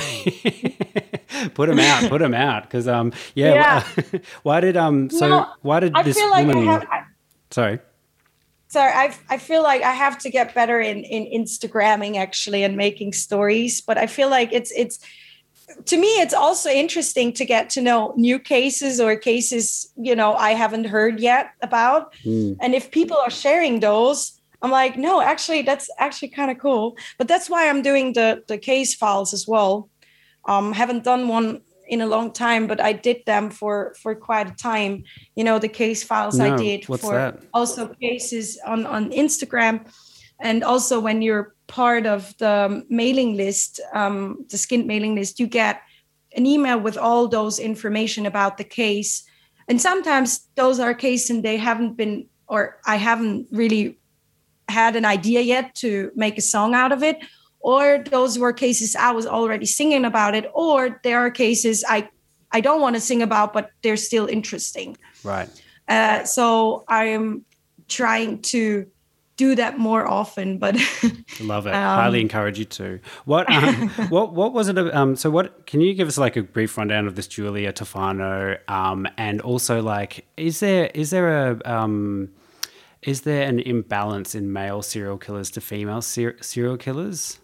put them out, put them out, because um, yeah. yeah. why did um? So no, why did I this feel like woman? I have, I, sorry. Sorry, I I feel like I have to get better in, in Instagramming actually and making stories. But I feel like it's it's to me it's also interesting to get to know new cases or cases, you know, I haven't heard yet about. Mm. And if people are sharing those, I'm like, no, actually, that's actually kind of cool. But that's why I'm doing the the case files as well. Um, haven't done one in a long time, but I did them for for quite a time. You know, the case files no, I did what's for that? Also cases on on Instagram, and also when you're part of the mailing list, um, the Skin mailing list, you get an email with all those information about the case. And sometimes those are cases and they haven't been, or I haven't really had an idea yet to make a song out of it. Or those were cases I was already singing about it, or there are cases I, I don't want to sing about, but they're still interesting. Right. Uh, so I'm trying to do that more often, but love it. um, Highly encourage you to. What um, what what was it? Um, so what? Can you give us like a brief rundown of this Giulia Tofano? Um, and also like, is there is there a um, is there an imbalance in male serial killers to female ser- serial killers?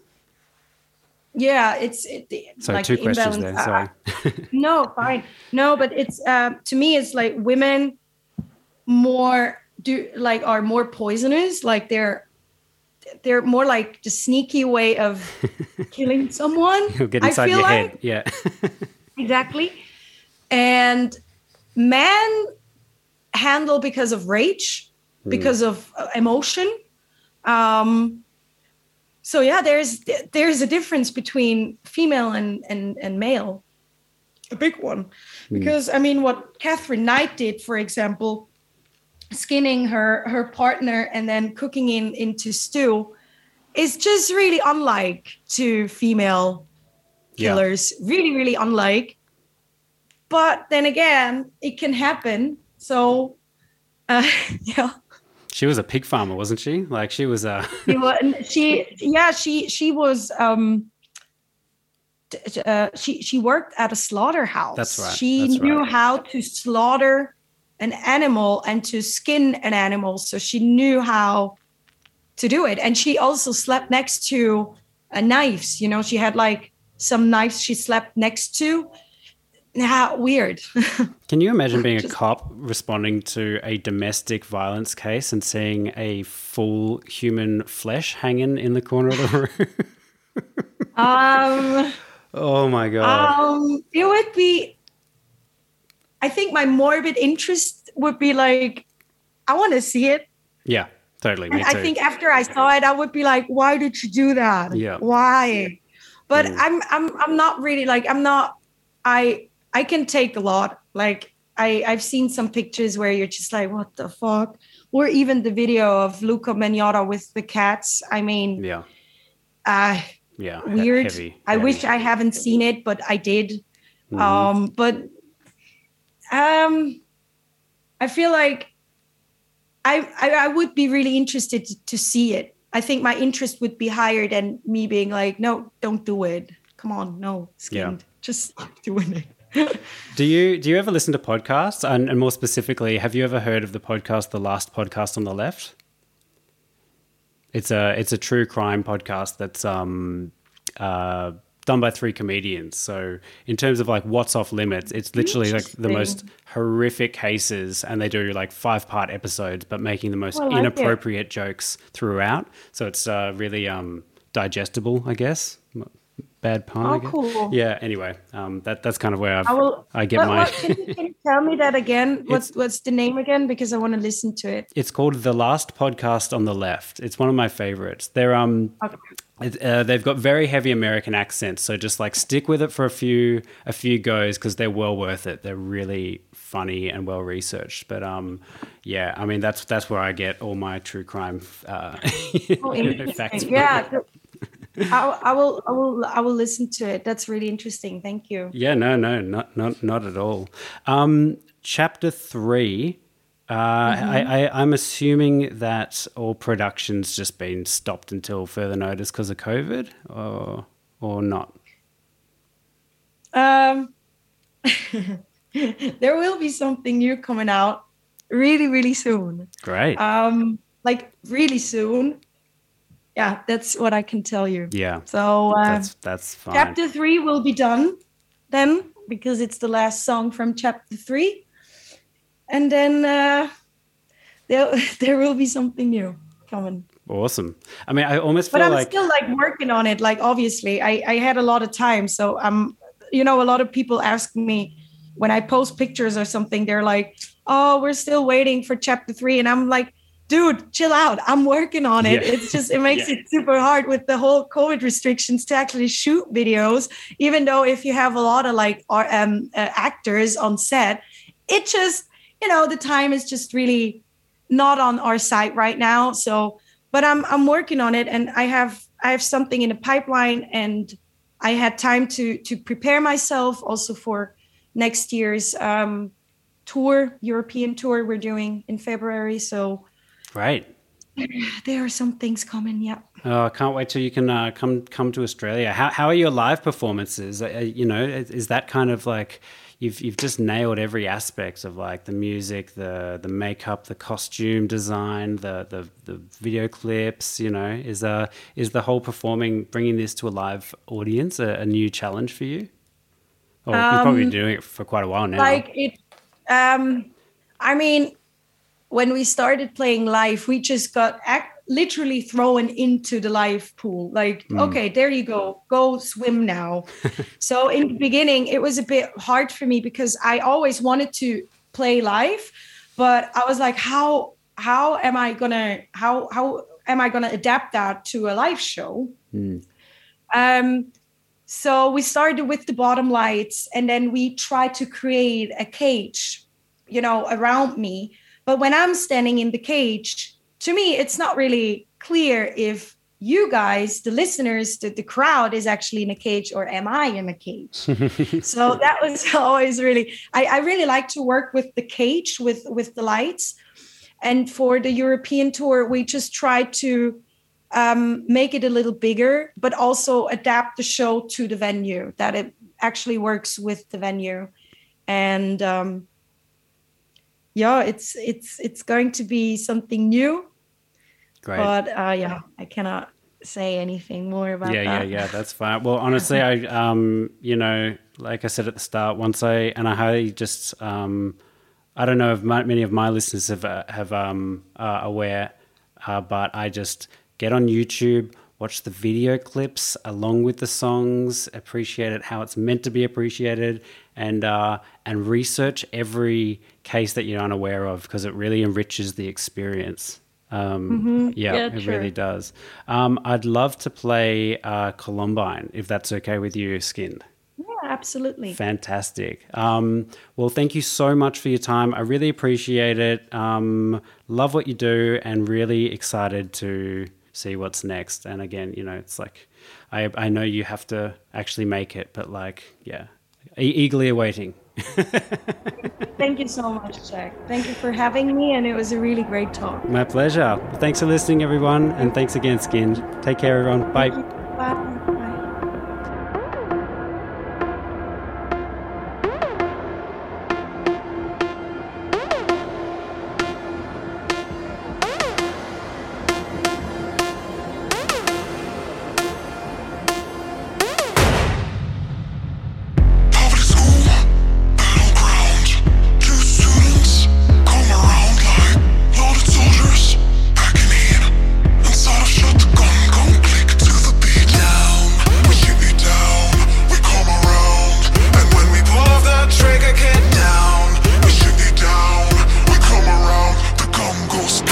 Yeah, it's it, sorry, like two questions there. Sorry. No, fine. No, but it's uh, to me, it's like women more do like are more poisonous. Like they're they're more like the sneaky way of killing someone. You'll get inside I feel your like. head. Yeah. Exactly. And men handle because of rage, mm. because of uh, emotion. Um, So yeah, there's there's a difference between female and, and, and male, a big one. Because, I mean, what Catherine Knight did, for example, skinning her, her partner and then cooking in into stew is just really unlike to female killers. Yeah. Really, really unlike. But then again, it can happen. So, uh, yeah. She was a pig farmer, wasn't she? Like she was a. she, was, she yeah she she was um. Uh, she she worked at a slaughterhouse. That's right. She That's knew right. how to slaughter an animal and to skin an animal, so she knew how to do it. And she also slept next to uh, knives. You know, she had like some knives she slept next to. How weird. Can you imagine being a cop responding to a domestic violence case and seeing a full human flesh hanging in the corner of the room? um, oh my God. Um, it would be, I think my morbid interest would be like, I want to see it. Yeah, totally. Me I too. think after I saw it, I would be like, why did you do that? Yeah. Why? But Mm. I'm, I'm, I'm not really like, I'm not, I, I can take a lot. Like I, I've seen some pictures where you're just like, what the fuck? Or even the video of Luca Magnotta with the cats. I mean, Yeah. uh, Yeah. he- weird. Heavy, I heavy. wish I haven't seen it, but I did. Mhm. Um, but um, I feel like I, I I would be really interested to, to see it. I think my interest would be higher than me being like, no, don't do it. Come on, no, skinned. Just stop doing it. Do you do you ever listen to podcasts? And, and more specifically, have you ever heard of the podcast, The Last Podcast on the Left? It's a it's a true crime podcast that's um uh done by three comedians. So in terms of like what's off limits, it's literally like the most horrific cases, and they do like five part episodes, but making the most I like inappropriate jokes throughout. So it's uh, really um digestible, I guess. Bad pun. Oh, I guess. cool. Yeah. Anyway, um, that that's kind of where I've, I will. I get what, my. what, can, you, can you tell me that again? What's what's the name again? Because I want to listen to it. It's called The Last Podcast on the Left. It's one of my favorites. They're um, Okay. it, uh, they've got very heavy American accents, so just like stick with it for a few a few goes because they're well worth it. They're really funny and well researched. But um, yeah, I mean that's that's where I get all my true crime uh, Oh, you know, interesting. facts. from. Yeah. I, I will. I will. I will listen to it. That's really interesting. Thank you. Yeah, no, no, not not not at all. Um, chapter three. Uh, I, I, I'm assuming that all production's just been stopped until further notice because of COVID, or or not. Um, there will be something new coming out really, really soon. Great. Um, like really soon. Yeah, that's what I can tell you. yeah, So uh, that's that's fine. chapter three will be done then because it's the last song from chapter three, and then uh, there there will be something new coming. Awesome. I mean, I almost But feel I'm like still like working on it. Like obviously, I I had a lot of time, so um, you know, a lot of people ask me when I post pictures or something. They're like, "Oh, we're still waiting for chapter three," and I'm like, dude, chill out. I'm working on it. Yeah. It's just, it makes it super hard with the whole COVID restrictions to actually shoot videos, even though if you have a lot of like um, uh, actors on set, it just, you know, the time is just really not on our side right now. So, but I'm, I'm working on it, and I have, I have something in the pipeline, and I had time to, to prepare myself also for next year's um, tour, European tour we're doing in February. So, great. there are some things coming. Yeah. Oh, I can't wait till you can uh, come come to Australia. How how are your live performances? Uh, you know, is, is that kind of like you've you've just nailed every aspect of like the music, the the makeup, the costume design, the the, the video clips. You know, is uh is the whole performing bringing this to a live audience a, a new challenge for you? Or you've probably been doing it for quite a while now. Like it. Um, I mean, when we started playing live, we just got act- literally thrown into the live pool. Like, Mm. okay, there you go, go swim now. So in the beginning, it was a bit hard for me because I always wanted to play live, but I was like, how how am I gonna how how am I gonna adapt that to a live show? Mm. Um, so we started with the bottom lights, and then we tried to create a cage, you know, around me. But when I'm standing in the cage, to me, it's not really clear if you guys, the listeners, the, the crowd is actually in a cage, or am I in a cage? So that was always really, I, I really like to work with the cage, with, with the lights. And for the European tour, we just tried to um, make it a little bigger, but also adapt the show to the venue, that it actually works with the venue. And um, yeah, it's it's it's going to be something new. Great. But uh, yeah, I cannot say anything more about Yeah, that. yeah, yeah. That's fine. Well, honestly, I, um, you know, like I said at the start, once I and I highly just, um, I don't know if my, many of my listeners have uh, have um are aware, uh, but I just get on YouTube, watch the video clips along with the songs, appreciate it how it's meant to be appreciated, and uh, and research every case that you're unaware of because it really enriches the experience. Um, Mm-hmm. yeah, Yeah, it true. really does. Um, I'd love to play uh, Columbine if that's okay with you, Skinned. Yeah, absolutely. Fantastic. Um, well, thank you so much for your time. I really appreciate it. Um, love what you do and really excited to see what's next. And again, you know, it's like, I, I know you have to actually make it, but like, yeah, e- eagerly awaiting. Thank you so much, Jack. Thank you for having me, and it was a really great talk. My pleasure. Thanks for listening, everyone. And thanks again, Skinned. Take care, everyone. Bye. Bye. Bye. Poverty school, battleground. Two students come around like loaded soldiers packing in. Inside of shut the gun, gun click to the beat. Down, we shoot you down. We come around, and when we pull off that trigger, get down. We shoot you down. We come around, the gun goes.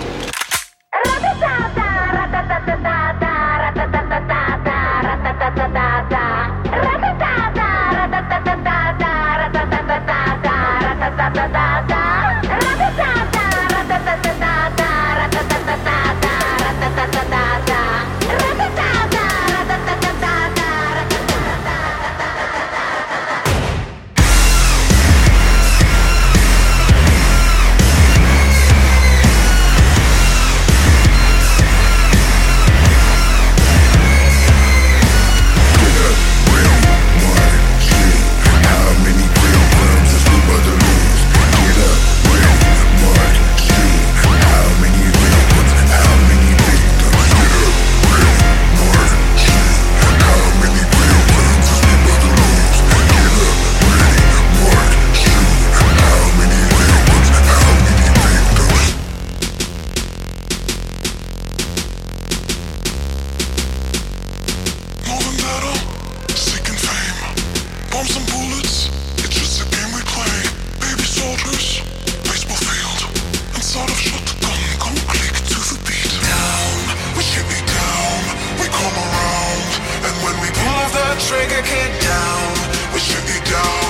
More than battle, seeking fame. Bombs and bullets, it's just a game we play. Baby soldiers, baseball field. Inside of shut the gun, gun click to the beat. Down, we shoot you down. We come around, and when we pull off that trigger, get down. We shoot you down.